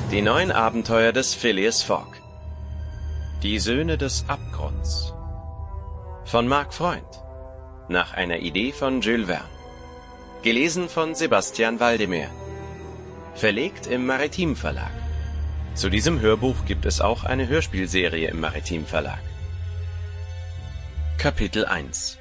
Die neuen Abenteuer des Phileas Fogg. Die Söhne des Abgrunds. Von Mark Freund. Nach einer Idee von Jules Verne. Gelesen von Sebastian Waldemar. Verlegt im Maritim Verlag. Zu diesem Hörbuch gibt es auch eine Hörspielserie im Maritim Verlag. Kapitel 1.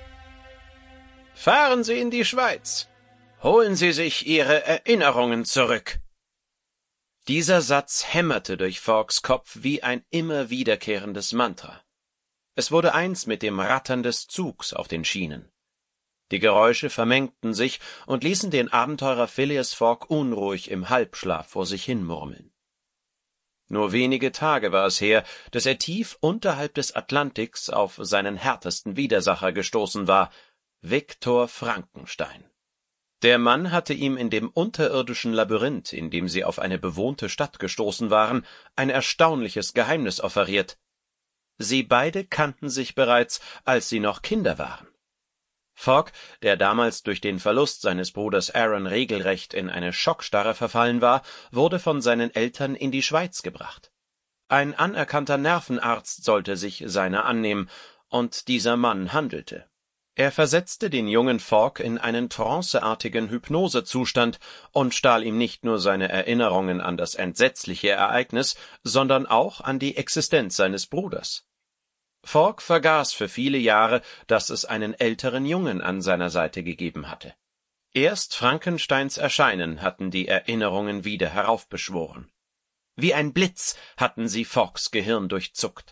Fahren Sie in die Schweiz. Holen Sie sich Ihre Erinnerungen zurück. Dieser Satz hämmerte durch Foggs Kopf wie ein immer wiederkehrendes Mantra. Es wurde eins mit dem Rattern des Zugs auf den Schienen. Die Geräusche vermengten sich und ließen den Abenteurer Phileas Fogg unruhig im Halbschlaf vor sich hin murmeln. Nur wenige Tage war es her, dass er tief unterhalb des Atlantiks auf seinen härtesten Widersacher gestoßen war, Viktor Frankenstein. Der Mann hatte ihm in dem unterirdischen Labyrinth, in dem sie auf eine bewohnte Stadt gestoßen waren, ein erstaunliches Geheimnis offeriert. Sie beide kannten sich bereits, als sie noch Kinder waren. Fogg, der damals durch den Verlust seines Bruders Aaron regelrecht in eine Schockstarre verfallen war, wurde von seinen Eltern in die Schweiz gebracht. Ein anerkannter Nervenarzt sollte sich seiner annehmen, und dieser Mann handelte. Er versetzte den jungen Fogg in einen tranceartigen Hypnosezustand und stahl ihm nicht nur seine Erinnerungen an das entsetzliche Ereignis, sondern auch an die Existenz seines Bruders. Fogg vergaß für viele Jahre, dass es einen älteren Jungen an seiner Seite gegeben hatte. Erst Frankensteins Erscheinen hatten die Erinnerungen wieder heraufbeschworen. Wie ein Blitz hatten sie Foggs Gehirn durchzuckt.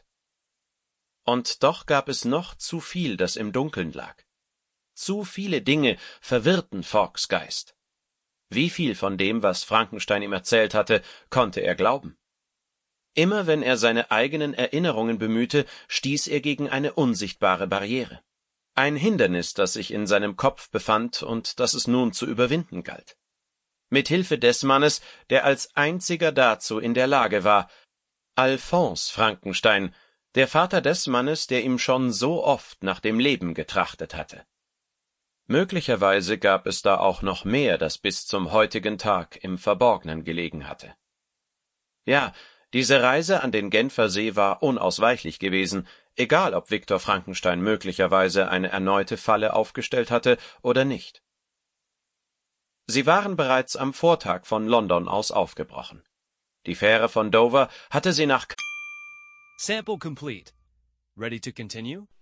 Und doch gab es noch zu viel, das im Dunkeln lag. Zu viele Dinge verwirrten Foggs Geist. Wie viel von dem, was Frankenstein ihm erzählt hatte, konnte er glauben? Immer wenn er seine eigenen Erinnerungen bemühte, stieß er gegen eine unsichtbare Barriere. Ein Hindernis, das sich in seinem Kopf befand und das es nun zu überwinden galt. Mit Hilfe des Mannes, der als einziger dazu in der Lage war, Alphonse Frankenstein, der Vater des Mannes, der ihm schon so oft nach dem Leben getrachtet hatte. Möglicherweise gab es da auch noch mehr, das bis zum heutigen Tag im Verborgenen gelegen hatte. Ja, diese Reise an den Genfersee war unausweichlich gewesen, egal ob Viktor Frankenstein möglicherweise eine erneute Falle aufgestellt hatte oder nicht. Sie waren bereits am Vortag von London aus aufgebrochen. Die Fähre von Dover hatte sie nach Sample complete. Ready to continue?